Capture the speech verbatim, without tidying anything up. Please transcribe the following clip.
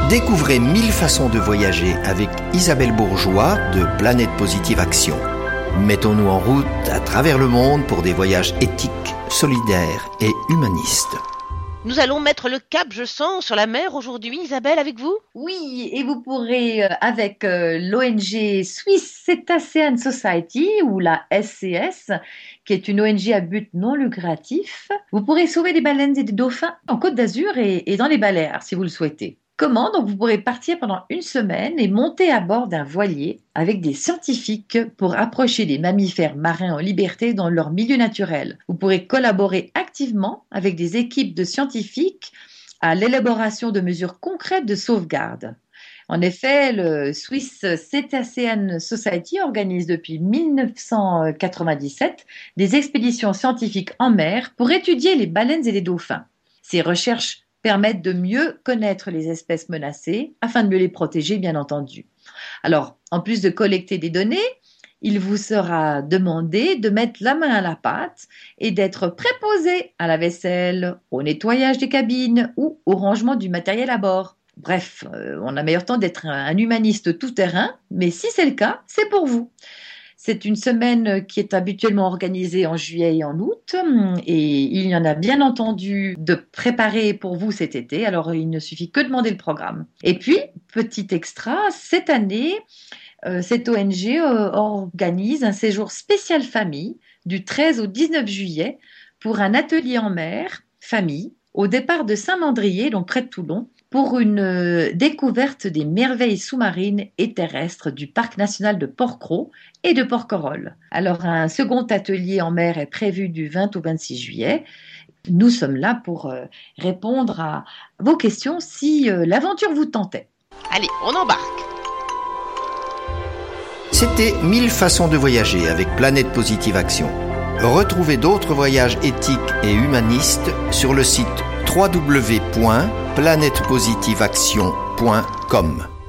Découvrez mille façons de voyager avec Isabelle Bourgeois de Planète Positive Action. Mettons-nous en route à travers le monde pour des voyages éthiques, solidaires et humanistes. Nous allons mettre le cap, je sens, sur la mer aujourd'hui, Isabelle, avec vous ? Oui, et vous pourrez, euh, avec euh, l'O N G Swiss Cetacean Society, ou la S C S, qui est une O N G à but non lucratif, vous pourrez sauver des baleines et des dauphins en Côte d'Azur et, et dans les Baléares, si vous le souhaitez. Comment ? Donc vous pourrez partir pendant une semaine et monter à bord d'un voilier avec des scientifiques pour approcher des mammifères marins en liberté dans leur milieu naturel. Vous pourrez collaborer activement avec des équipes de scientifiques à l'élaboration de mesures concrètes de sauvegarde. En effet, le Swiss Cetacean Society organise depuis mille neuf cent quatre-vingt-dix-sept des expéditions scientifiques en mer pour étudier les baleines et les dauphins. Ces recherches permettent de mieux connaître les espèces menacées afin de mieux les protéger, bien entendu. Alors, en plus de collecter des données, il vous sera demandé de mettre la main à la pâte et d'être préposé à la vaisselle, au nettoyage des cabines ou au rangement du matériel à bord. Bref, euh, on a meilleur temps d'être un, un humaniste tout-terrain, mais si c'est le cas, c'est pour vous. C'est une semaine qui est habituellement organisée en juillet et en août et il y en a bien entendu de préparés pour vous cet été, alors il ne suffit que de demander le programme. Et puis, petit extra, cette année, euh, cette O N G euh, organise un séjour spécial famille du treize au dix-neuf juillet pour un atelier en mer, famille, au départ de Saint-Mandrier, donc près de Toulon, pour une euh, découverte des merveilles sous-marines et terrestres du parc national de Porquerolles et de Porquerolles. Alors, un second atelier en mer est prévu du vingt au vingt-six juillet. Nous sommes là pour euh, répondre à vos questions si euh, l'aventure vous tentait. Allez, on embarque. C'était mille façons de voyager avec Planète Positive Action. Retrouvez d'autres voyages éthiques et humanistes sur le site w w w point planète positive action point com.